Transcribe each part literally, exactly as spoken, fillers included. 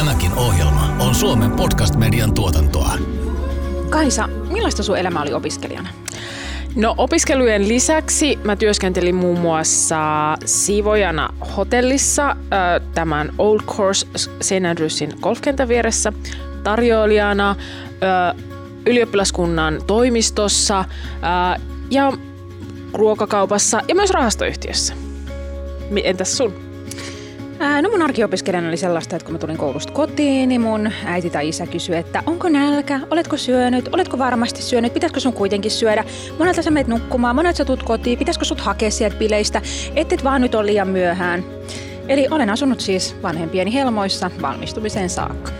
Tämäkin ohjelma on Suomen podcast-median tuotantoa. Kaisa, millaista sun elämä oli opiskelijana? No opiskelujen lisäksi mä työskentelin muun muassa siivojana hotellissa tämän Old Course Saint Andrewsin golfkentän vieressä, tarjoilijana ylioppilaskunnan toimistossa ja ruokakaupassa ja myös rahastoyhtiössä. Entäs sun? No mun arkiopiskelijana oli sellaista, että kun mä tulin koulusta kotiin, niin mun äiti tai isä kysyi, että onko nälkä, oletko syönyt, oletko varmasti syönyt, pitäisikö sun kuitenkin syödä, monelta sä menet nukkumaan, monelta sä tuut kotiin, pitäisikö sut hakea sieltä bileistä, ettet vaan nyt ole liian myöhään. Eli olen asunut siis vanhempieni helmoissa valmistumiseen saakka.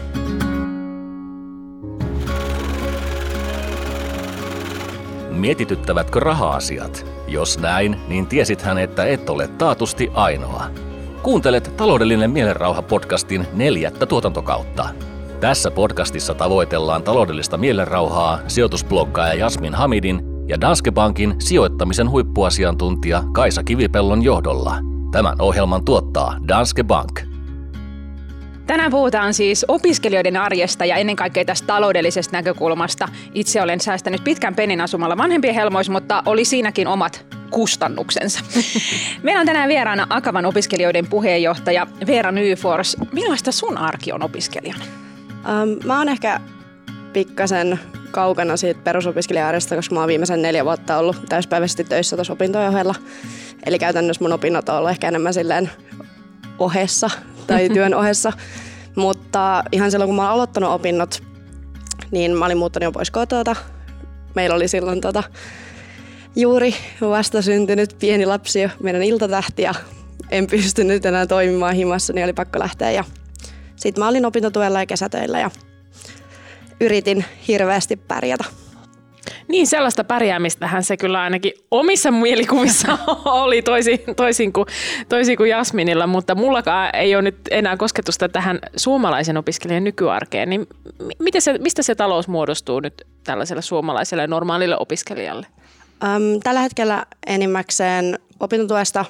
Mietityttävätkö raha-asiat? Jos näin, niin tiesithän, että et ole taatusti ainoa. Kuuntelet Taloudellinen mielenrauha-podcastin neljättä tuotantokautta. Tässä podcastissa tavoitellaan taloudellista mielenrauhaa sijoitusbloggaaja Jasmin Hamidin ja Danske Bankin sijoittamisen huippuasiantuntija Kaisa Kivipellon johdolla. Tämän ohjelman tuottaa Danske Bank. Tänään puhutaan siis opiskelijoiden arjesta ja ennen kaikkea tästä taloudellisesta näkökulmasta. Itse olen säästänyt pitkän pennin asumalla vanhempien helmoissa, mutta oli siinäkin omat kustannuksensa. Meillä on tänään vieraana Akavan opiskelijoiden puheenjohtaja Veera Nyfors. Millaista sun arki on opiskelijana? Um, mä oon ehkä pikkasen kaukana siitä perusopiskelija-arjesta, koska mä oon viimeisen neljä vuotta ollut täyspäiväisesti töissä tuossa opintojen ohella. Eli käytännössä mun opinnot on ollut ehkä enemmän silleen ohessa tai työn ohessa. Mutta ihan silloin, kun mä oon aloittanut opinnot, niin mä olin muuttanut jo pois kotota. Meillä oli silloin tota, juuri vasta syntynyt pieni lapsi, meidän iltatähti, ja en pystynyt enää toimimaan himassa, niin oli pakko lähteä. Ja sitten mä olin opintotuella ja kesätöillä ja yritin hirveästi pärjätä. Niin, sellaista pärjäämistähän se kyllä ainakin omissa mielikuvissa oli toisin, toisin, kuin, toisin kuin Jasminilla, mutta mullakaan ei ole nyt enää kosketusta tähän suomalaisen opiskelijan nykyarkeen. Niin miten se, mistä se talous muodostuu nyt tällaiselle suomalaiselle normaalille opiskelijalle? Öm, tällä hetkellä enimmäkseen opintotuesta,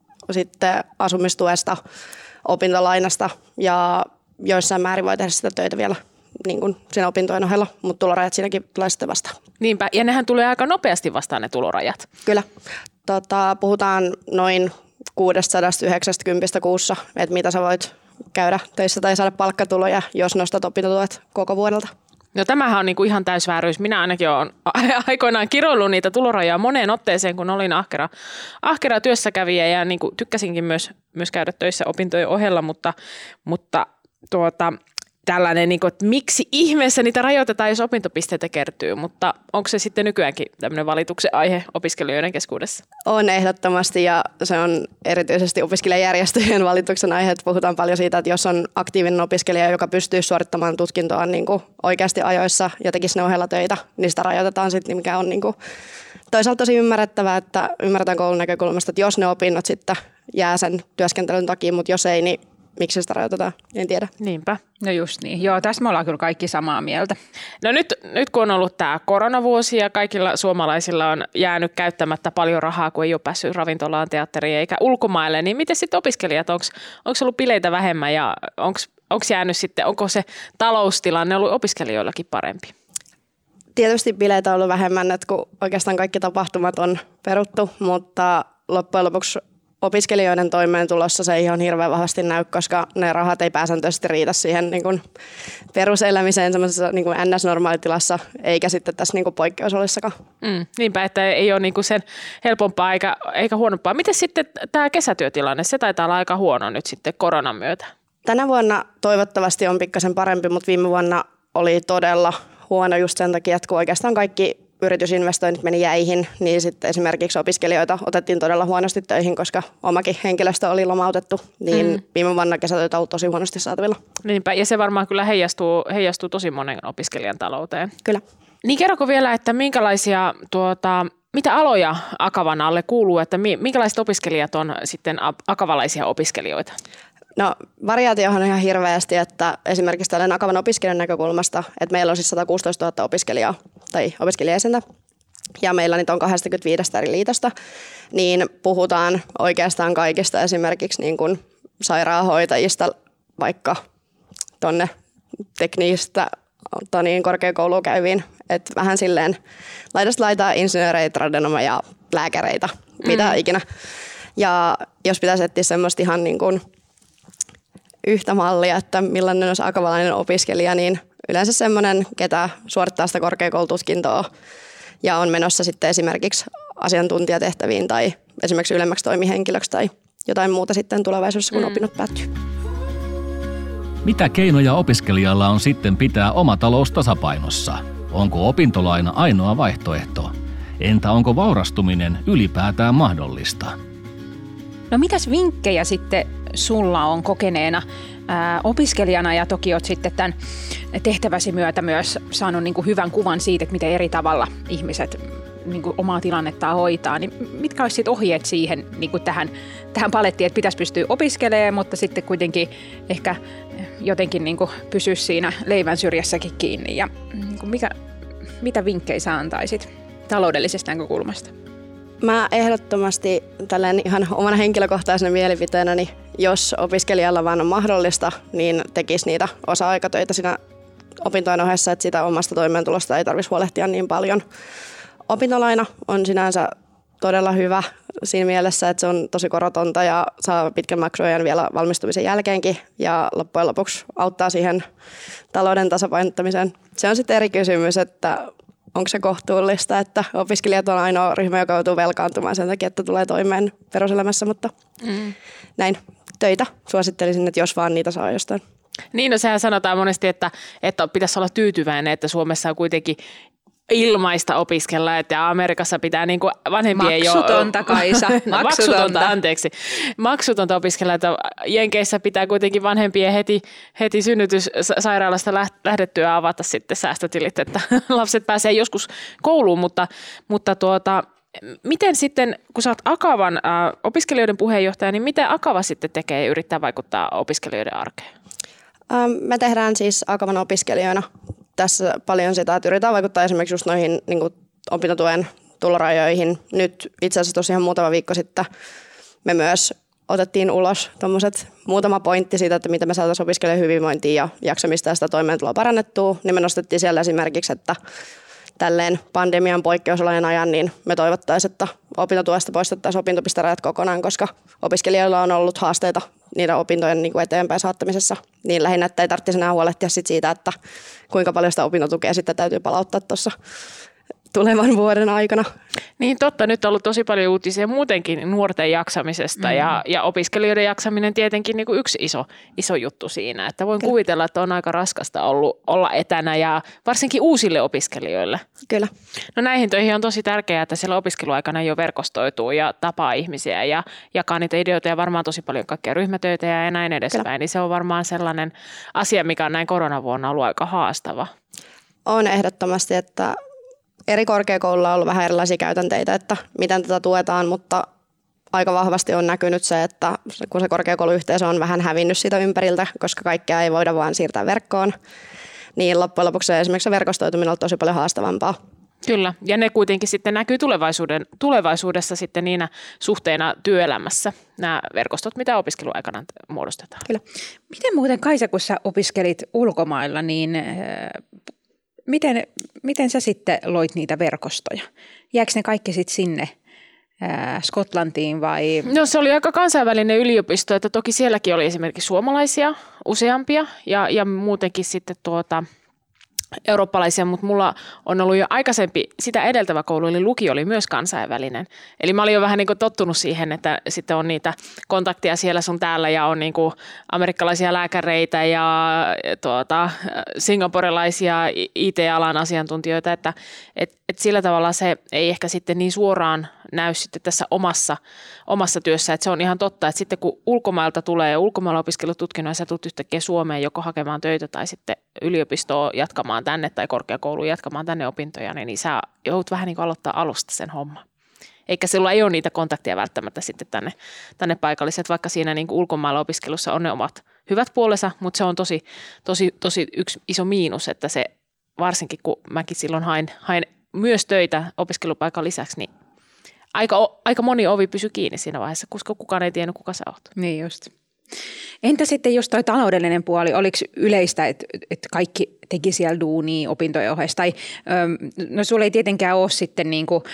sitten asumistuesta, opintolainasta ja joissain määrin voi tehdä sitä töitä vielä niin kuin siinä opintojen ohella, mutta tulorajat siinäkin tulee sitten vastaan. Niinpä, ja nehän tulee aika nopeasti vastaan ne tulorajat. Kyllä. Tota, puhutaan noin kuusisataayhdeksänkymmentä kuussa, että mitä sä voit käydä töissä tai saada palkkatuloja, jos nostat opintotuet koko vuodelta. No tämähän on niinku ihan täysvääryys. Minä ainakin olen aikoinaan kiroillut niitä tulorajaa moneen otteeseen, kun olin ahkera, ahkera työssäkävijä ja niinku tykkäsinkin myös, myös käydä töissä opintojen ohella, mutta, mutta tuota, tällainen, niinku, että miksi ihmeessä niitä rajoitetaan, jos opintopisteitä kertyy, mutta onko se sitten nykyäänkin tämmöinen valituksen aihe opiskelijoiden keskuudessa? On ehdottomasti, ja se on erityisesti opiskelijajärjestöjen valituksen aihe. Puhutaan paljon siitä, että jos on aktiivinen opiskelija, joka pystyy suorittamaan tutkintoa niin kuin oikeasti ajoissa ja tekisi ne ohella töitä, niin sitä rajoitetaan sitten, mikä on niin kuin toisaalta tosi ymmärrettävää, että ymmärretään koulun näkökulmasta, että jos ne opinnot sitten jää sen työskentelyn takia, mutta jos ei, niin miksi sitä rajoitetaan? En tiedä. Niinpä. No just niin. Joo, tässä me ollaan kyllä kaikki samaa mieltä. No nyt, nyt kun on ollut tämä koronavuosi ja kaikilla suomalaisilla on jäänyt käyttämättä paljon rahaa, kun ei ole päässyt ravintolaan, teatteriin eikä ulkomaille, niin miten sitten opiskelijat, onko ollut bileitä vähemmän ja onko jäänyt sitten, onko se taloustilanne ollut opiskelijoillakin parempi? Tietysti bileitä on ollut vähemmän, että kun oikeastaan kaikki tapahtumat on peruttu, mutta loppujen lopuksi opiskelijoiden toimeentulossa se ei ihan hirveän vahvasti näy, koska ne rahat ei pääsääntöisesti riitä siihen niin kuin peruselämiseen semmoisessa niin kuin N S-normaalitilassa, eikä sitten tässä niin kuin poikkeusolissakaan. Mm, niinpä, että ei ole niin kuin sen helpompaa eikä, eikä huonompaa. Miten sitten tämä kesätyötilanne? Se taitaa olla aika huono nyt sitten koronan myötä. Tänä vuonna toivottavasti on pikkasen parempi, mutta viime vuonna oli todella huono just sen takia, että kun oikeastaan kaikki yritysinvestoinnit meni jäihin, niin sitten esimerkiksi opiskelijoita otettiin todella huonosti töihin, koska omakin henkilöstö oli lomautettu, niin mm. viime vuonna kesätöitä on ollut tosi huonosti saatavilla. Niinpä, ja se varmaan kyllä heijastuu, heijastuu tosi monen opiskelijan talouteen. Kyllä. Niin kerroko vielä, että minkälaisia, tuota, mitä aloja Akavan alle kuuluu, että minkälaiset opiskelijat on sitten akavalaisia opiskelijoita? No variaatiohan on ihan hirveästi, että esimerkiksi tällainen Akavan opiskelijan näkökulmasta, että meillä on siis sata kuusitoista tuhatta opiskelijaa tai opiskelijajäsentä ja meillä niitä on kaksikymmentäviisi eri liitosta, niin puhutaan oikeastaan kaikista esimerkiksi niin kuin sairaanhoitajista vaikka tonne tekniistä niin korkeakoulua käyviin. Että vähän silleen laidasta laitaa insinööreitä, tradenomeja, lääkäreitä, mitä mm. ikinä. Ja jos pitäisi etsiä semmoista ihan niin kuin yhtä mallia, että millainen olisi akavalainen opiskelija, niin yleensä semmoinen, ketä suorittaa sitä korkeakoulututkintoa ja on menossa sitten esimerkiksi asiantuntijatehtäviin tai esimerkiksi ylemmäksi toimihenkilöksi tai jotain muuta sitten tulevaisuudessa, kun mm. opinnot päättyy. Mitä keinoja opiskelijalla on sitten pitää oma talous tasapainossa? Onko opintolaina ainoa vaihtoehto? Entä onko vaurastuminen ylipäätään mahdollista? No mitäs vinkkejä sitten sulla on kokeneena ää, opiskelijana ja toki olet sitten tämän tehtäväsi myötä myös saanut niin kuin hyvän kuvan siitä, että miten eri tavalla ihmiset niin kuin omaa tilannettaan hoitaa. Niin mitkä olisi sitten ohjeet siihen niin kuin tähän, tähän palettiin, että pitäisi pystyä opiskelemaan, mutta sitten kuitenkin ehkä jotenkin niin kuin pysyä siinä leivän syrjässäkin kiinni. Ja niin kuin mikä, mitä vinkkejä sä antaisit taloudellisesta näkökulmasta? Mä ehdottomasti tälleen ihan omana henkilökohtaisena mielipiteenä, niin jos opiskelijalla vaan on mahdollista, niin tekisi niitä osa-aikatöitä siinä opintojen ohessa, että sitä omasta toimeentulosta ei tarvitsisi huolehtia niin paljon. Opintolaina on sinänsä todella hyvä siinä mielessä, että se on tosi korotonta ja saa pitkän maksuajan vielä valmistumisen jälkeenkin ja loppujen lopuksi auttaa siihen talouden tasapainottamiseen. Se on sitten eri kysymys, että onko se kohtuullista, että opiskelijat on ainoa ryhmä, joka joutuu velkaantumaan sen takia, että tulee toimeen peruselämässä, mutta mm. näin töitä suosittelisin, että jos vaan niitä saa jostain. Niin, no sehän sanotaan monesti, että, että pitäisi olla tyytyväinen, että Suomessa on kuitenkin ilmaista opiskella, että Amerikassa pitää niin kuin vanhempien Maksutonta, jo... Kaisa. Maksutonta. Maksutonta, anteeksi. Maksutonta opiskella, että Jenkeissä pitää kuitenkin vanhempien heti, heti synnytyssairaalasta lähdettyä avata sitten säästötilit, että lapset pääsee joskus kouluun, mutta, mutta tuota, miten sitten, kun sä oot Akavan äh, opiskelijoiden puheenjohtaja, niin miten Akava sitten tekee ja yrittää vaikuttaa opiskelijoiden arkeen? Ähm, me tehdään siis Akavan opiskelijoina tässä paljon sitä, että yritetään vaikuttaa esimerkiksi just noihin niin kuin opintotuen tulorajoihin. Nyt itse asiassa tosiaan muutama viikko sitten me myös otettiin ulos tommoset muutama pointti siitä, että miten me saataisiin opiskelijoiden hyvinvointia ja jaksamista ja sitä toimeentuloa parannettua. Niin me nostettiin siellä esimerkiksi, että tälleen pandemian poikkeusolojen ajan, niin me toivottaisiin, että opintotuesta poistettaisiin opintopistarajat kokonaan, koska opiskelijoilla on ollut haasteita niiden opintojen niin kuin eteenpäin saattamisessa. Niin lähinnä, että ei tarvitsisi enää huolehtia sit siitä, että kuinka paljon sitä opintotukea sitten täytyy palauttaa tuossa tulevan vuoden aikana. Niin totta, nyt on ollut tosi paljon uutisia muutenkin nuorten jaksamisesta mm. ja, ja opiskelijoiden jaksaminen tietenkin niin kuin yksi iso, iso juttu siinä. Että voin Kyllä. kuvitella, että on aika raskasta ollut olla etänä ja varsinkin uusille opiskelijoille. Kyllä. No näihin töihin on tosi tärkeää, että siellä opiskeluaikana jo verkostoituu ja tapaa ihmisiä ja jakaa niitä ideoita ja varmaan tosi paljon kaikkea ryhmätöitä ja näin edespäin. Kyllä. Niin se on varmaan sellainen asia, mikä on näin koronavuonna ollut aika haastava. On ehdottomasti, että eri korkeakouluilla on ollut vähän erilaisia käytänteitä, että miten tätä tuetaan, mutta aika vahvasti on näkynyt se, että kun se korkeakouluyhteisö on vähän hävinnyt siitä ympäriltä, koska kaikkea ei voida vaan siirtää verkkoon, niin loppujen lopuksi esimerkiksi verkostoituminen on tosi paljon haastavampaa. Kyllä, ja ne kuitenkin sitten näkyy tulevaisuuden, tulevaisuudessa sitten niinä suhteina työelämässä, nämä verkostot, mitä opiskeluaikana muodostetaan. Kyllä. Miten muuten, Kaisa, kun sä opiskelit ulkomailla, niin Miten, miten sä sitten loit niitä verkostoja? Jääkö ne kaikki sitten sinne ää, Skotlantiin vai? No se oli aika kansainvälinen yliopisto, että toki sielläkin oli esimerkiksi suomalaisia useampia ja, ja muutenkin sitten tuota eurooppalaisia, mutta mulla on ollut jo aikaisempi, sitä edeltävä koulu, eli lukio oli myös kansainvälinen. Eli mä olin jo vähän niin kuin tottunut siihen, että sitten on niitä kontakteja siellä sun täällä ja on niin kuin amerikkalaisia lääkäreitä ja tuota, singaporelaisia I T-alan asiantuntijoita, että et, et sillä tavalla se ei ehkä sitten niin suoraan näy sitten tässä omassa, omassa työssä, että se on ihan totta, että sitten kun ulkomailta tulee ulkomailla opiskelututkinnon ja sä tulet yhtäkkiä Suomeen joko hakemaan töitä tai sitten yliopistoon jatkamaan tänne tai korkeakouluun jatkamaan tänne opintoja, niin sä joudut vähän niin kuin aloittaa alusta sen homman. Eikä sulla ei ole niitä kontakteja välttämättä sitten tänne, tänne paikalliset, vaikka siinä niin kuin ulkomailla opiskelussa on ne omat hyvät puolensa, mutta se on tosi, tosi, tosi yksi iso miinus, että se varsinkin kun mäkin silloin hain, hain myös töitä opiskelupaikan lisäksi, niin aika, aika moni ovi pysyi kiinni siinä vaiheessa, koska kukaan ei tiennyt, kuka sä oot. Niin just. Entä sitten just toi taloudellinen puoli, oliko yleistä, että, että kaikki teki siellä duunia opintojen ohessa? Tai, no sulla ei tietenkään ole sitten niin kuin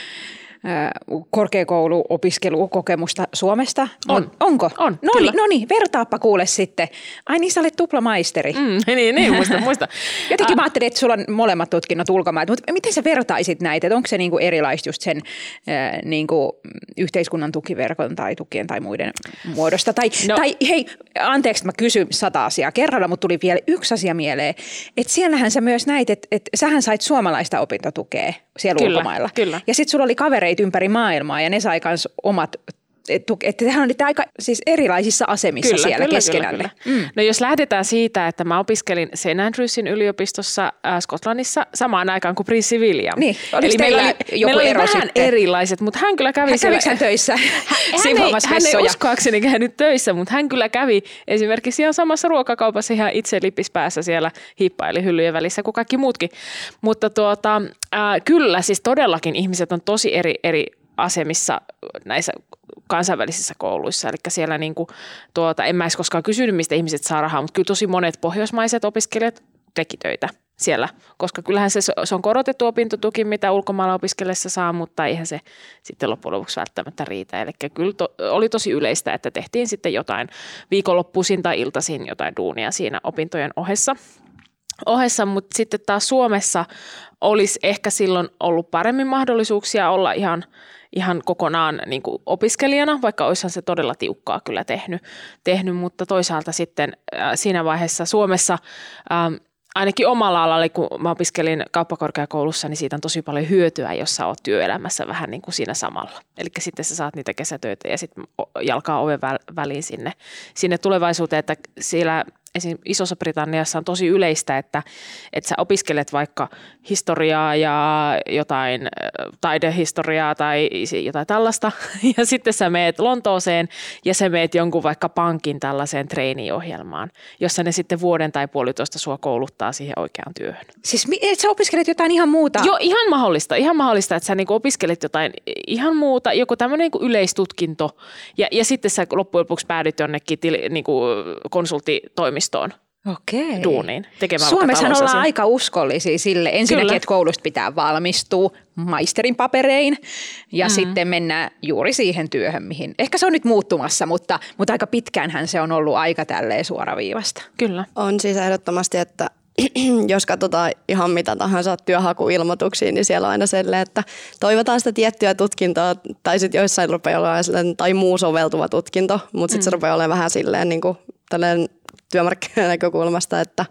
korkeakouluopiskelukokemusta Suomesta. On. Onko? On, No kyllä. niin, no niin, vertaappa kuule sitten. Ai niin, sä olet tuplamaisteri. Mm, niin, niin, muista, muista. Jotenkin mä ajattelin, että sulla on molemmat tutkinnot ulkomailta, mutta miten sä vertaisit näitä? Että onko se niinku erilaista just sen äh, niinku yhteiskunnan tukiverkon tai tukien tai muiden muodosta? Tai, No. tai hei, anteeksi, mä kysyn sata asiaa kerralla, mutta tuli vielä yksi asia mieleen. Että siellähän sä myös näit, että, että sähän sait suomalaista opintotukea siellä Kyllä, ulkomailla. kyllä. Ja sitten sulla oli kavereita ympäri maailmaa ja ne sai kans omat, että tehän olitte aika siis erilaisissa asemissa siellä keskenänne. Kyllä, kyllä. Mm. No jos lähdetään siitä, että mä opiskelin Saint Andrewsin yliopistossa äh, Skotlannissa samaan aikaan kuin prinssi William. Niin, oliko Eli meillä teillä oli, joku meillä oli ero vähän sitten? erilaiset, mutta hän kyllä kävi Hän siellä. kävikö hän töissä? Hän ei, Siivoamassa hän ei vessoja? uskoakseni käynyt töissä, mutta hän kyllä kävi esimerkiksi ihan samassa ruokakaupassa ihan itse lipispäässä siellä hiippaili hyllyjen välissä kuin kaikki muutkin. Mutta tuota, äh, kyllä siis todellakin ihmiset on tosi eri, eri asemissa näissä kansainvälisissä kouluissa. Eli siellä niinku, tuota, en mä edes koskaan kysynyt, mistä ihmiset saa rahaa, mutta kyllä tosi monet pohjoismaiset opiskelijat teki töitä siellä, koska kyllähän se, se on korotettu opintotuki, mitä ulkomailla opiskellessa saa, mutta eihän se sitten loppujen lopuksi välttämättä riitä. Eli kyllä to, oli tosi yleistä, että tehtiin sitten jotain viikonloppuisin tai iltaisin jotain duunia siinä opintojen ohessa. ohessa, mutta sitten taas Suomessa olisi ehkä silloin ollut paremmin mahdollisuuksia olla ihan, ihan kokonaan niin kuin opiskelijana, vaikka olisihan se todella tiukkaa kyllä tehnyt, tehnyt mutta toisaalta sitten äh, siinä vaiheessa Suomessa ähm, ainakin omalla alalla, kun mä opiskelin kauppakorkeakoulussa, niin siitä on tosi paljon hyötyä, jos sä oot työelämässä vähän niin kuin siinä samalla. Eli sitten sä saat niitä kesätöitä ja sitten jalkaa oven väliin sinne, sinne tulevaisuuteen, että siellä esim. Isossa Britanniassa on tosi yleistä, että, että sä opiskelet vaikka historiaa ja jotain taidehistoriaa tai jotain tällaista, ja sitten sä meet Lontooseen ja sä meet jonkun vaikka pankin tällaiseen trainee-ohjelmaan, jossa ne sitten vuoden tai puolitoista sua kouluttaa siihen oikeaan työhön. Siis et sä opiskelet jotain ihan muuta? Joo, ihan mahdollista. Ihan mahdollista, että sä niinku opiskelet jotain ihan muuta, joku tämmöinen niinku yleistutkinto, ja, ja sitten sä loppujen lopuksi päädyt jonnekin tili, niinku konsulttitoimistoon. Okei. Duuniin. Suomessahan ollaan aika uskollisia sille. Ensinnäkin, Kyllä. että koulusta pitää valmistua maisterin paperein ja mm-hmm. sitten mennään juuri siihen työhön, mihin. Ehkä se on nyt muuttumassa, mutta, mutta aika pitkäänhän se on ollut aika tälleen suoraviivasta. Kyllä. On siis ehdottomasti, että jos katsotaan ihan mitä tahansa työhakuilmoituksia, niin siellä on aina sellainen, että toivotaan sitä tiettyä tutkintoa, tai sitten joissain rupeaa olemaan sellainen, tai muu soveltuva tutkinto, mutta sitten mm. se rupeaa olemaan vähän silleen niin kuin tällainen työmarkkinoiden näkökulmasta, että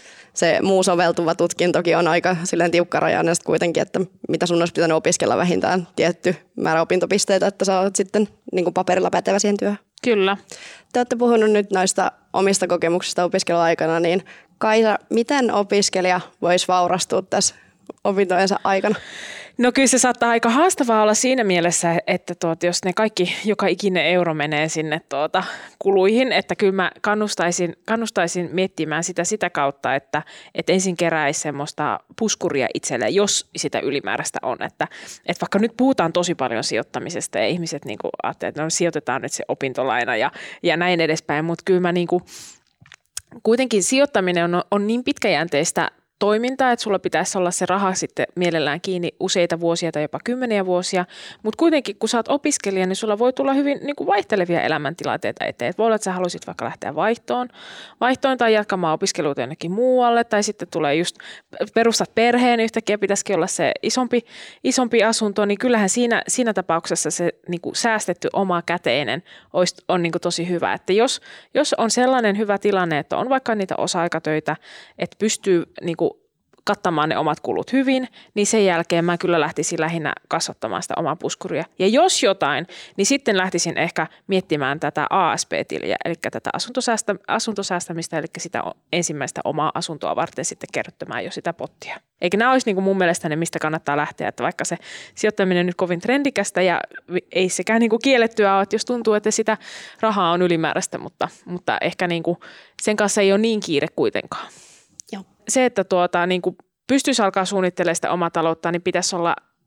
se muu soveltuva tutkintokin on aika silleen tiukkarajainen kuitenkin, että mitä sun olisi pitänyt opiskella vähintään tietty määrä opintopisteitä, että sä olet sitten niin kuin paperilla pätevä siihen työhön. Kyllä. Te olette puhunut nyt noista omista kokemuksista opiskeluaikana, niin Kaisa, miten opiskelija voisi vaurastua tässä opintojensa aikana? No kyllä se saattaa aika haastavaa olla siinä mielessä, että tuota, jos ne kaikki, joka ikinen euro menee sinne tuota, kuluihin, että kyllä mä kannustaisin, kannustaisin miettimään sitä sitä kautta, että, että ensin keräisi semmoista puskuria itselleen, jos sitä ylimääräistä on. Että, että vaikka nyt puhutaan tosi paljon sijoittamisesta ja ihmiset niin kuin ajattelevat, että no, sijoitetaan nyt se opintolaina ja, ja näin edespäin, mutta kyllä mä niin kuin, kuitenkin sijoittaminen on, on niin pitkäjänteistä toimintaa, että sulla pitäisi olla se raha sitten mielellään kiinni useita vuosia tai jopa kymmeniä vuosia, mutta kuitenkin kun sä oot opiskelija, niin sulla voi tulla hyvin niin kuin vaihtelevia elämäntilanteita eteen. Et voi olla, että sä haluaisit vaikka lähteä vaihtoon, vaihtoon tai jatkamaan opiskeluita jonnekin muualle, tai sitten tulee just, perustat perheen, yhtäkkiä pitäisikin olla se isompi, isompi asunto, niin kyllähän siinä, siinä tapauksessa se niin kuin säästetty oma käteinen olisi, on niin kuin tosi hyvä. Että jos, jos on sellainen hyvä tilanne, että on vaikka niitä osa-aikatöitä, että pystyy niin kuin kattamaan ne omat kulut hyvin, niin sen jälkeen mä kyllä lähtisin lähinnä kasvattamaan sitä omaa puskuria. Ja jos jotain, niin sitten lähtisin ehkä miettimään tätä A S P-tiliä, eli tätä asuntosäästä, asuntosäästämistä, eli sitä ensimmäistä omaa asuntoa varten sitten kerryttämään jo sitä pottia. Eikä nämä olisi niin kuin mun mielestä ne, mistä kannattaa lähteä, että vaikka se sijoittaminen on nyt kovin trendikästä ja ei sekään niin kuin kiellettyä ole, että jos tuntuu, että sitä rahaa on ylimääräistä, mutta, mutta ehkä niin kuin sen kanssa ei ole niin kiire kuitenkaan. Se, että tuota, niin kuin pystyisi alkaa suunnittelemaan sitä omaa taloutta, niin pitäisi olla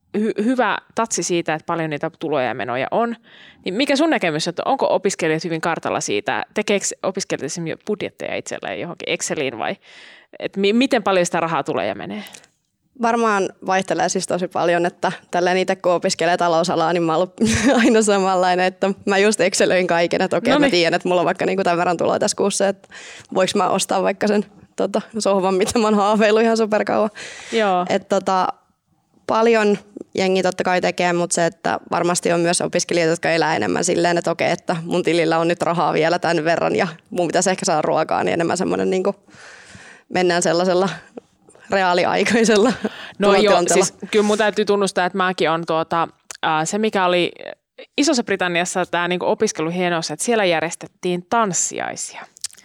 hy- hyvä tatsi siitä, että paljon niitä tuloja ja menoja on. Niin mikä sun näkemys on, että onko opiskelijat hyvin kartalla siitä, tekeekö opiskelijat esimerkiksi budjetteja itselleen johonkin Exceliin vai että mi- miten paljon sitä rahaa tulee ja menee? Varmaan vaihtelee siis tosi paljon, että tälleen itse kun opiskelee talousalaa, niin mä oon ollut aina samanlainen, että mä just excelöin kaiken, että okei, okay, mä tiedän, että mulla on vaikka niinku tämän verran tuloa tässä kuussa, että voiko mä ostaa vaikka sen tota, sohvan, mitä mä oon haaveillut ihan superkauan. Joo. Et, tota, paljon jengi totta kai tekee, mutta se, että varmasti on myös opiskelijoita, jotka elää enemmän silleen, että okei, että mun tilillä on nyt rahaa vielä tämän verran ja mun pitäisi ehkä saada ruokaa, niin enemmän semmoinen niin kuin mennään sellaisella reaaliaikaisella No joo, siis kyllä mun täytyy tunnustaa, että mäkin on tuota, äh, se mikä oli Isossa Britanniassa tämä niinku opiskeluhienous, että siellä järjestettiin tanssiaisia.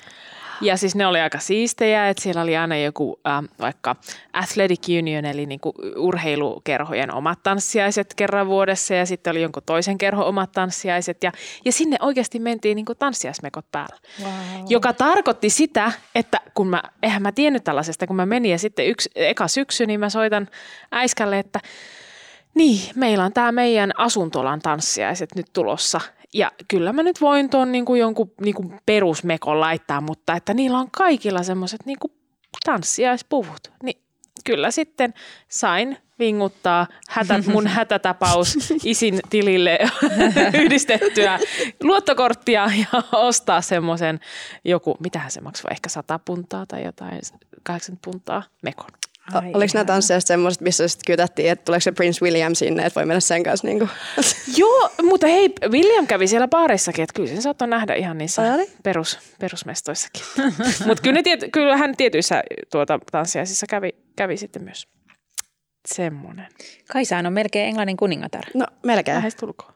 Ja siis ne oli aika siistejä, että siellä oli aina joku äh, vaikka Athletic Union, eli niinku urheilukerhojen omat tanssiaiset kerran vuodessa ja sitten oli jonkun toisen kerhon omat tanssiaiset ja, ja sinne oikeasti mentiin niinku tanssiaismekot päällä. Wow. Joka tarkoitti sitä, että kun mä, eihän mä tiennyt tällaisesta, kun mä menin ja sitten yksi, eka syksy, niin mä soitan äiskälle, että niin, meillä on tämä meidän asuntolan tanssiaiset nyt tulossa. Ja kyllä mä nyt voin tuon niinku jonkun niinku perusmekon laittaa, mutta että niillä on kaikilla semmoiset niinku tanssiaispuvut. Niin kyllä sitten sain vinguttaa hätät, mun hätätapaus isin tilille yhdistettyä luottokorttia ja ostaa semmoisen joku, mitähän se maksaa, ehkä sata puntaa tai jotain, kahdeksankymmentä puntaa mekon. Ai Oliko nämä tanssijat semmoiset, missä sitten kytättiin, että tuleeko se Prince William sinne, että voi mennä sen kanssa? Niin kuin? Joo, mutta hei, William kävi siellä baarissakin, että kyllä sen saattoi nähdä ihan niissä perus, perusmestoissakin. Mutta kyllä, tiety, kyllä hän tietyissä tuota, tanssiaisissa kävi, kävi sitten myös semmoinen. Kaisaan on melkein Englannin kuningatar. No melkein. Lähes tulkoon.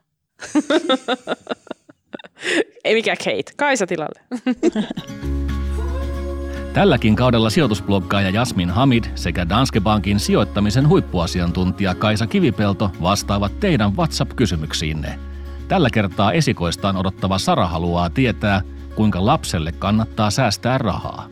Ei mikään Kate, Kaisa tilalle. Tälläkin kaudella sijoitusbloggaaja Jasmin Hamid sekä Danske Bankin sijoittamisen huippuasiantuntija Kaisa Kivipelto vastaavat teidän WhatsApp-kysymyksiinne. Tällä kertaa esikoistaan odottava Sara haluaa tietää, kuinka lapselle kannattaa säästää rahaa.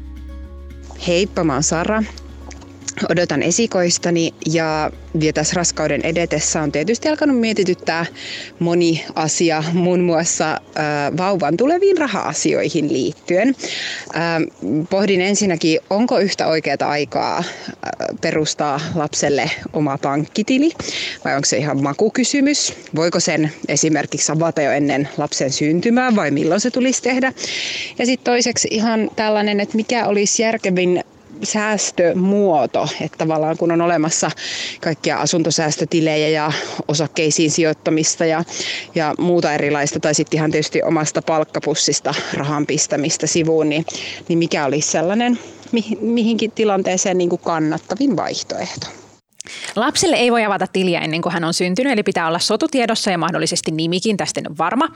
Heippa, mä oon Sara. Odotan esikoistani ja vielä tässä raskauden edetessä on tietysti alkanut mietityttää moni asia, muun muassa äh, vauvan tuleviin raha-asioihin liittyen. Äh, pohdin ensinnäkin, onko yhtä oikeaa aikaa äh, perustaa lapselle oma pankkitili vai onko se ihan makukysymys? Voiko sen esimerkiksi avata jo ennen lapsen syntymää vai milloin se tulisi tehdä? Ja sitten toiseksi ihan tällainen, että mikä olisi järkevin säästömuoto, että tavallaan kun on olemassa kaikkia asuntosäästötilejä ja osakkeisiin sijoittamista ja, ja muuta erilaista, tai sitten ihan tietysti omasta palkkapussista rahan pistämistä sivuun, niin, niin mikä olisi sellainen mi, mihinkin tilanteeseen niin kuin kannattavin vaihtoehto? Lapselle ei voi avata tiliä ennen kuin hän on syntynyt, eli pitää olla sotutiedossa ja mahdollisesti nimikin, tästä en ole varma.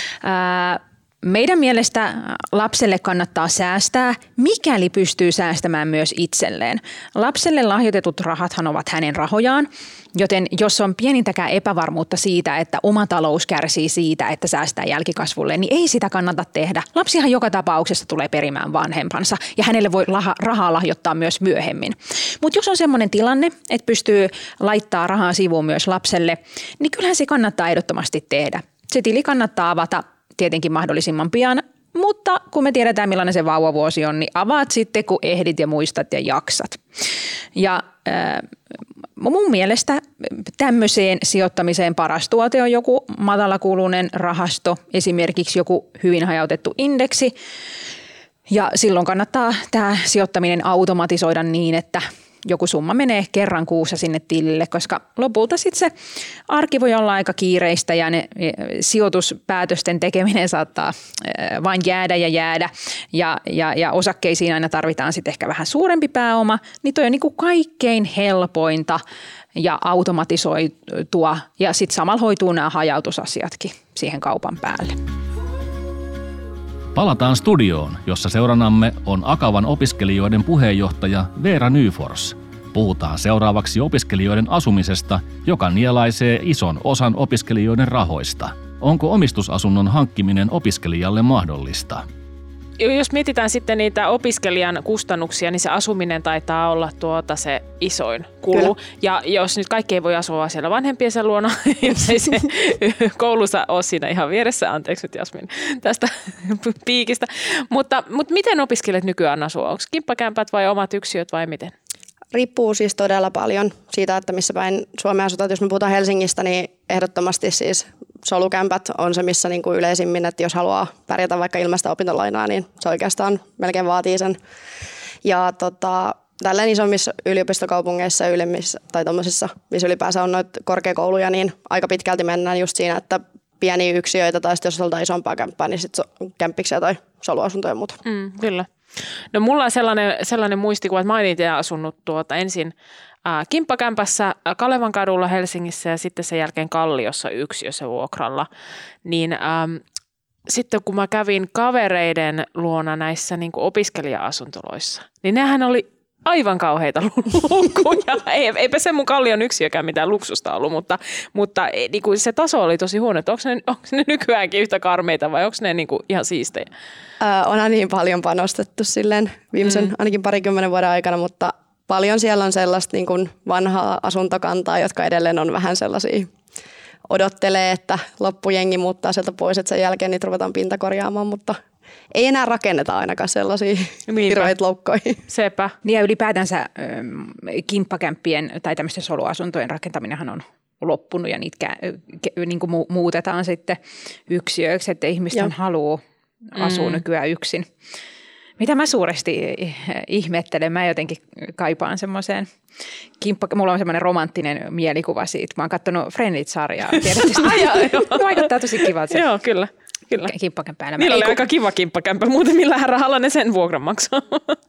Ää, Meidän mielestä lapselle kannattaa säästää, mikäli pystyy säästämään myös itselleen. Lapselle lahjoitetut rahathan ovat hänen rahojaan, joten jos on pienintäkään epävarmuutta siitä, että oma talous kärsii siitä, että säästää jälkikasvulle, niin ei sitä kannata tehdä. Lapsihan joka tapauksessa tulee perimään vanhempansa ja hänelle voi rahaa lahjoittaa myös myöhemmin. Mutta jos on sellainen tilanne, että pystyy laittaa rahaa sivuun myös lapselle, niin kyllähän se kannattaa ehdottomasti tehdä. Se tili kannattaa avata tietenkin mahdollisimman pian, mutta kun me tiedetään millainen se vauvavuosi on, niin avaat sitten kun ehdit ja muistat ja jaksat. Ja äh, mun mielestä tämmöiseen sijoittamiseen paras tuote on joku matalakuluinen rahasto, esimerkiksi joku hyvin hajautettu indeksi. Ja silloin kannattaa tämä sijoittaminen automatisoida niin, että joku summa menee kerran kuussa sinne tilille, koska lopulta sitten se arki voi olla aika kiireistä ja ne sijoituspäätösten tekeminen saattaa vain jäädä ja jäädä ja, ja, ja osakkeisiin aina tarvitaan sitten ehkä vähän suurempi pääoma, niin toi on niin kuin kaikkein helpointa ja automatisoitua ja sitten samalla hoituu nämä hajautusasiatkin siihen kaupan päälle. Palataan studioon, jossa seuranamme on Akavan opiskelijoiden puheenjohtaja Veera Nyfors. Puhutaan seuraavaksi opiskelijoiden asumisesta, joka nielaisee ison osan opiskelijoiden rahoista. Onko omistusasunnon hankkiminen opiskelijalle mahdollista? jos mietitään sitten niitä opiskelijan kustannuksia, niin se asuminen taitaa olla tuota se isoin kulu. Kyllä. Ja jos nyt kaikki ei voi asua siellä vanhempiensa luona, jos ei se koulussa ole siinä ihan vieressä, anteeksi nyt Jasmin tästä piikistä. Mutta, mutta miten opiskelijat nykyään asua? Onko kimppakämpät vai omat yksiöt vai miten? Riippuu siis todella paljon siitä, että missä päin Suomea asutaan. Jos me puhutaan Helsingistä, niin ehdottomasti siis solukämpät on se, missä niin kuin yleisimmin, että jos haluaa pärjätä vaikka ilmaista opintolainaa, niin se oikeastaan melkein vaatii sen. Ja tota, tällainen isommissa yliopistokaupungeissa ja ylemmissä, tai tuommoisissa, missä ylipäänsä on noita korkeakouluja, niin aika pitkälti mennään just siinä, että pieniä yksiöitä tai sitten jos halutaan isompaa kämppää, niin sitten kämppiksiä tai soluasuntoja ja muuta. Mm, kyllä. No mulla on sellainen, sellainen muistikuva, että mä olin itse asunut tuota ensin äh, kimppakämpässä Kalevan kadulla Helsingissä ja sitten sen jälkeen Kalliossa yksiössä vuokralla. Niin ähm, sitten kun mä kävin kavereiden luona näissä niin kuin opiskelija-asuntoloissa, niin nehän oli aivan kauheita lukuja. Eipä se mun Kallion yksiökään mitään luksusta ollut, mutta, mutta niin kuin se taso oli tosi huono. Onko ne, onko ne nykyäänkin yhtä karmeita vai onko ne niin kuin ihan siistejä? Öö, onhan niin paljon panostettu silleen viimeisen mm. ainakin parikymmenen vuoden aikana, mutta paljon siellä on sellaista niin kuin vanhaa asuntokantaa, jotka edelleen on vähän sellaisia, odottelee, että loppujengi muuttaa sieltä pois, että sen jälkeen niitä ruvetaan pintakorjaamaan, mutta ei enää rakenneta ainakaan sellaisia hirveitä loukkoja. Sepä. Niin ja ylipäätänsä kimppakämppien tai tämmöisten soluasuntojen rakentaminenhan on loppunut ja niitä niin kuin muutetaan sitten yksiöiksi, että ihmiset haluaa asua mm. nykyään yksin. Mitä mä suuresti ihmettelen, mä jotenkin kaipaan semmoiseen kimppa, mulla on semmoinen romanttinen mielikuva siitä. Mä oon katsonut Friendit-sarjaa, tiedätte sitä? Vaikuttaa tosi kivalta. Joo, kyllä. Kyllä. Kimppakämpää. Niillä oli aika kiva kimppakämpä, muuten millähän rahalla ne sen vuokran maksaa.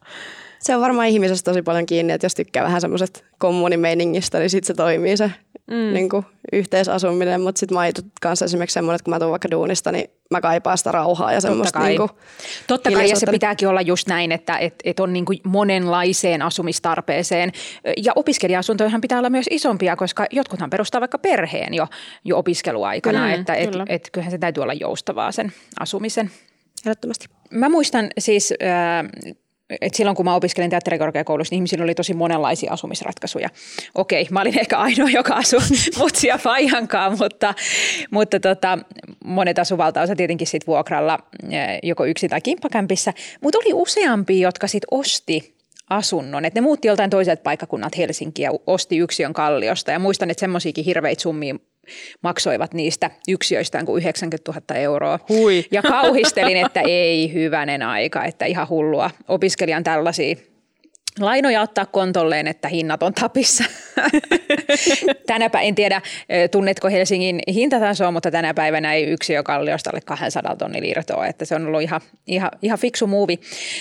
Se on varmaan ihmisestä tosi paljon kiinni, että jos tykkää vähän semmoiset kommunimeiningistä, niin sitten se toimii se mm. niin kuin yhteisasuminen. Mutta sitten mä oon kanssa esimerkiksi semmoinen, että kun mä tuun vaikka duunista, niin mä kaipaan sitä rauhaa ja semmoista. Totta kai, niin kuin Totta kai ja se pitääkin olla just näin, että et, et on niin kuin monenlaiseen asumistarpeeseen. Ja opiskelija-asuntojahan pitää olla myös isompia, koska jotkuthan perustaa vaikka perheen jo, jo opiskeluaikana. Mm, että et, et, kyllähän se täytyy olla joustavaa sen asumisen. Ehdottomasti. Mä muistan siis Äh, Et silloin kun mä opiskelin teatterikorkeakoulussa, niin ihmisillä oli tosi monenlaisia asumisratkaisuja. Okei, mä olin ehkä ainoa, joka asui mutsia faijankaan, mutta, mutta tota, monet asu valtaosa tietenkin sit vuokralla joko yksin tai kimppakämpissä. Mutta oli useampia, jotka sit osti asunnon. Et ne muutti joltain toiselta paikkakunnalta Helsinkiä ja osti yksiön Kalliosta. Ja muistan, että semmoisiakin hirveitä summia maksoivat niistä yksiöistään kuin yhdeksänkymmentätuhatta euroa. Hui. Ja kauhistelin, että ei hyvänen aika, että ihan hullua opiskelijan tällaisia lainoja ottaa kontolleen, että hinnat on tapissa. Tänäpä en tiedä, tunnetko Helsingin hintatasoa, mutta tänä päivänä ei yksiö Kalliosta alle kaksisataa tonnia irtoa, että se on ollut ihan, ihan, ihan fiksu muuvi.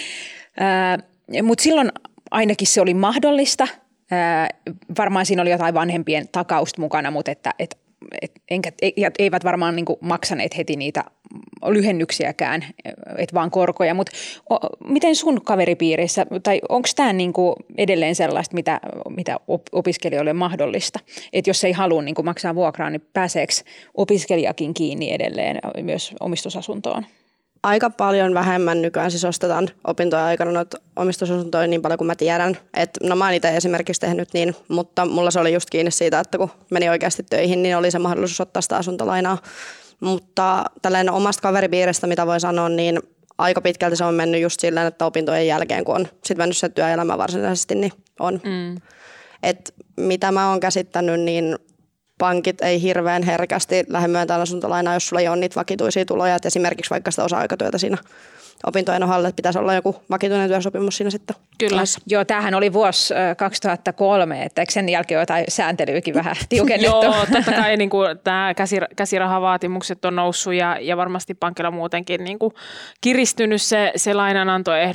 Äh, mutta silloin ainakin se oli mahdollista. Äh, varmaan siinä oli jotain vanhempien takausta mukana, mutta että, et, et, enkä, eivät varmaan niin kuin maksaneet heti niitä lyhennyksiäkään, et vaan korkoja. Mutta miten sun kaveripiirissä, tai onko tämä niin kuin edelleen sellaista, mitä, mitä opiskelijoille on mahdollista? Että jos ei halua niin kuin maksaa vuokraa, niin pääseekö opiskelijakin kiinni edelleen myös omistusasuntoon? Aika paljon vähemmän nykyään siis ostetaan opintojen aikana noita omistusasuntoja niin paljon kuin mä tiedän. Et, no mä oon itse esimerkiksi tehnyt niin, mutta mulla se oli just kiinni siitä, että kun meni oikeasti töihin, niin oli se mahdollisuus ottaa sitä asuntolainaa. Mutta tällainen omasta kaveripiiristä, mitä voi sanoa, niin aika pitkälti se on mennyt just silleen, että opintojen jälkeen, kun on sitten mennyt se työelämä varsinaisesti, niin on. Mm. Et mitä mä oon käsittänyt, niin pankit ei hirveän herkästi lähde myöntämään asuntolainaa, jos sulla ei ole niitä vakituisia tuloja. Et esimerkiksi vaikka sitä osa-aikatyötä siinä opintojen ohalla, että pitäisi olla joku vakituinen työsopimus siinä sitten. Kyllä. Joo, tämähän oli vuosi kaksituhattakolme, että eikö sen jälkeen jotain sääntelyykin vähän tiukennettu? Joo, totta kai niin kuin, tämä käsir- käsirahavaatimukset on noussut ja, ja varmasti pankilla muutenkin niin kuin kiristynyt se, se lainanantoehdot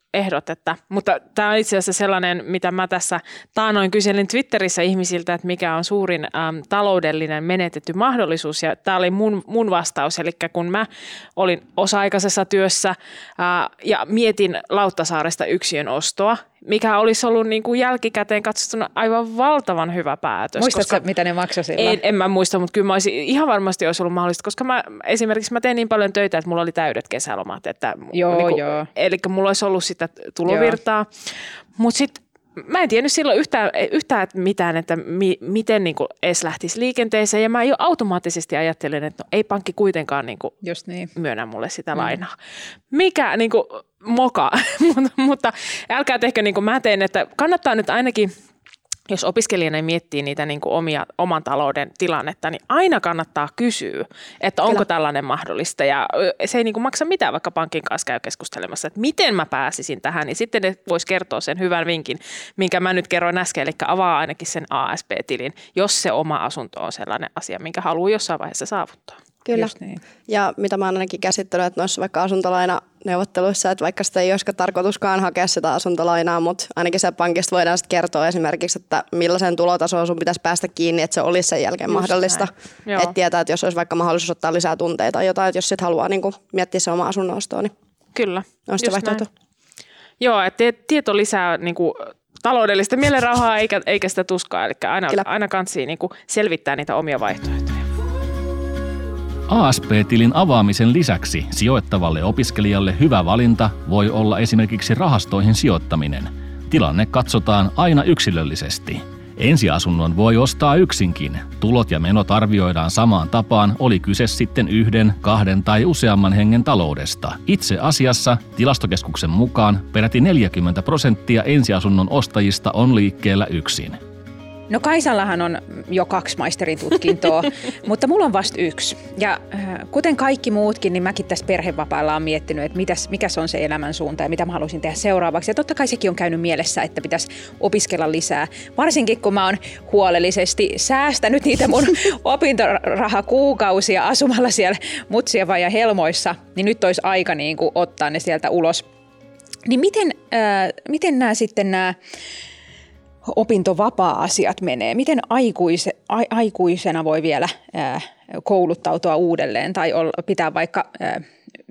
ehdot, että, mutta tämä on itse asiassa sellainen, mitä mä tässä taanoin kyselin Twitterissä ihmisiltä, että mikä on suurin äm, taloudellinen menetetty mahdollisuus, ja tämä oli mun, mun vastaus, eli kun mä olin osa-aikaisessa työssä ää, ja mietin Lauttasaaresta yksiön ostoa, mikä olisi ollut niin kuin jälkikäteen katsottuna aivan valtavan hyvä päätös. Muistatko, koska mitä ne maksoi silloin? En, en mä muista, mutta kyllä mä olisin, ihan varmasti olisi ollut mahdollista, koska mä esimerkiksi mä tein niin paljon töitä, että mulla oli täydet kesälomat. Että joo, niin kuin, joo. Eli mulla olisi ollut sitä tulovirtaa. Mutta sitten mä en tiennyt silloin yhtään, yhtään mitään, että mi, miten niin kuin edes lähtisi liikenteeseen. Ja mä jo automaattisesti ajattelin, että no, ei pankki kuitenkaan niin kuin Just niin. myönnä mulle sitä mm. lainaa. Mikä niin kuin moka, mutta älkää tehkö niin kuin mä teen, että kannattaa nyt ainakin, jos opiskelijana miettii niitä niin kuin omia, oman talouden tilannetta, niin aina kannattaa kysyä, että onko Kyllä. tällainen mahdollista. Ja se ei niin kuin maksa mitään, vaikka pankin kanssa käy keskustelemassa, että miten mä pääsisin tähän. Niin sitten ne vois kertoa sen hyvän vinkin, minkä mä nyt kerroin äsken, eli avaa ainakin sen A S P-tilin, jos se oma asunto on sellainen asia, minkä haluaa jossain vaiheessa saavuttaa. Kyllä. Niin. Ja mitä mä oon ainakin käsittänyt, että noissa vaikka asuntolainaneuvotteluissa, että vaikka sitä ei olisikaan tarkoituskaan hakea sitä asuntolainaa, mutta ainakin se pankista voidaan sitten kertoa esimerkiksi, että millaisen tulotasoon sun pitäisi päästä kiinni, että se olisi sen jälkeen Just mahdollista. Että tietää, että jos olisi vaikka mahdollisuus ottaa lisää tunteita tai jotain, että jos sitten haluaa niin kuin miettiä se oma asunnon ostoa, niin Kyllä. on sitä vaihtoehto. Joo, että tieto lisää niin kuin taloudellista mielenrauhaa eikä, eikä sitä tuskaa, eli aina, aina kanssii niin kuin selvittää niitä omia vaihtoehtoja. A S P-tilin avaamisen lisäksi sijoittavalle opiskelijalle hyvä valinta voi olla esimerkiksi rahastoihin sijoittaminen. Tilanne katsotaan aina yksilöllisesti. Ensiasunnon voi ostaa yksinkin. Tulot ja menot arvioidaan samaan tapaan, oli kyse sitten yhden, kahden tai useamman hengen taloudesta. Itse asiassa Tilastokeskuksen mukaan peräti neljäkymmentä prosenttia ensiasunnon ostajista on liikkeellä yksin. No Kaisallahan on jo kaksi maisterin tutkintoa, mutta mulla on vasta yksi. Ja äh, kuten kaikki muutkin, niin mäkin tässä perhevapaalla on miettinyt, että mitäs, mikä se on se elämän suunta ja mitä mä haluaisin tehdä seuraavaksi. Ja totta kai sekin on käynyt mielessä, että pitäisi opiskella lisää. Varsinkin kun mä oon huolellisesti säästänyt niitä mun opintorahakuukausia asumalla siellä Mutsieva ja Helmoissa, niin nyt olisi aika niin kuin ottaa ne sieltä ulos. Niin miten, äh, miten nämä sitten nämä opintovapaa-asiat menee? Miten aikuise, a, aikuisena voi vielä ää, kouluttautua uudelleen tai olla, pitää vaikka ää,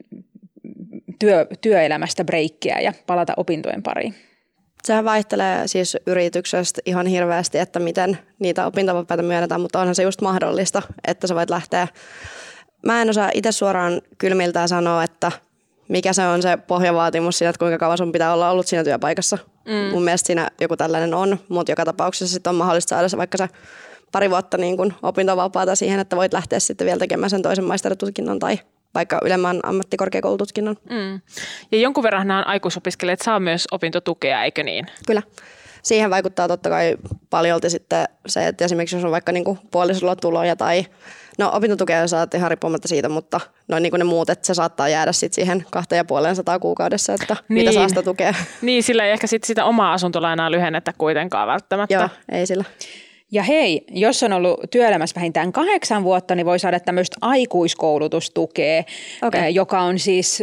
työ, työelämästä breikkiä ja palata opintojen pariin? Sehän vaihtelee siis yrityksestä ihan hirveästi, että miten niitä opintovapaita myönnetään, mutta onhan se just mahdollista, että sä voit lähteä. Mä en osaa itse suoraan kylmiltään sanoa, että mikä se on se pohjavaatimus siinä, että kuinka kauan sun pitää olla ollut siinä työpaikassa. Mm. Mun mielestä siinä joku tällainen on, mutta joka tapauksessa sitten on mahdollista saada se vaikka se pari vuotta niin kuin opintovapaata siihen, että voit lähteä sitten vielä tekemään sen toisen maisteritutkinnon tai vaikka ylemmän ammattikorkeakoulututkinnon. Mm. Ja jonkun verran nämä aikuisopiskelijat saa myös opintotukea, eikö niin? Kyllä. Siihen vaikuttaa totta kai paljolti sitten se, että esimerkiksi jos on vaikka niin kuin puolisolla tuloja tai no opintotukea saat ihan riippumatta siitä, mutta noin niin kuin ne muut, että se saattaa jäädä sitten siihen kahta ja puoleen sataa kuukaudessa, että niin. mitä saa sitä tukea. Niin, sillä ei ehkä sitten sitä omaa asuntolainaa lyhennetä kuitenkaan välttämättä. Joo, ei sillä. Ja hei, jos on ollut työelämässä vähintään kahdeksan vuotta, niin voi saada tämmöistä aikuiskoulutustukea, okay. joka on siis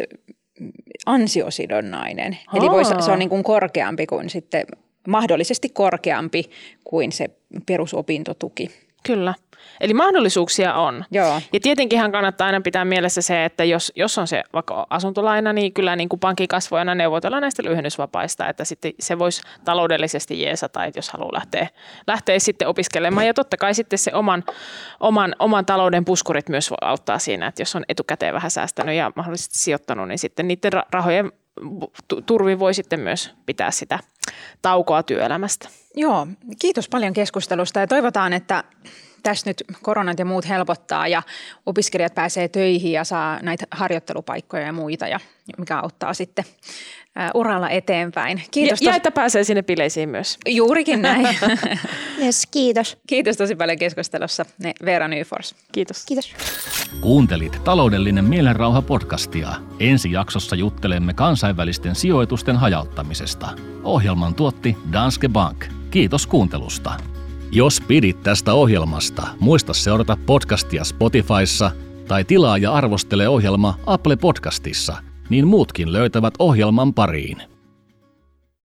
ansiosidonnainen. Aa. Eli voi, se on niin kuin korkeampi kuin sitten, mahdollisesti korkeampi kuin se perusopintotuki. Kyllä. Eli mahdollisuuksia on. Joo. Ja tietenkinhän kannattaa aina pitää mielessä se, että jos, jos on se vaikka asuntolaina, niin kyllä niin kuin pankin kanssa voi aina neuvotella näistä lyhennysvapaista, että sitten se voisi taloudellisesti jeesata, että jos haluaa lähteä, lähteä sitten opiskelemaan. Ja totta kai sitten se oman, oman, oman talouden puskurit myös auttaa siinä, että jos on etukäteen vähän säästänyt ja mahdollisesti sijoittanut, niin sitten niiden rahojen turvin voi sitten myös pitää sitä taukoa työelämästä. Joo, kiitos paljon keskustelusta ja toivotaan, että tässä nyt koronat ja muut helpottaa ja opiskelijat pääsee töihin ja saa näitä harjoittelupaikkoja ja muita, ja mikä auttaa sitten uralla eteenpäin. Kiitos. Ja, tos... ja että pääsee sinne bileisiin myös. Juurikin näin. Yes, kiitos. Kiitos tosi paljon keskustelussa, Veera Nyfors. Kiitos. Kiitos. Kuuntelit Taloudellinen mielenrauha-podcastia. Ensi jaksossa juttelemme kansainvälisten sijoitusten hajauttamisesta. Ohjelman tuotti Danske Bank. Kiitos kuuntelusta. Jos pidit tästä ohjelmasta, muista seurata podcastia Spotifyssa tai tilaa ja arvostele ohjelma Apple Podcastissa, niin muutkin löytävät ohjelman pariin.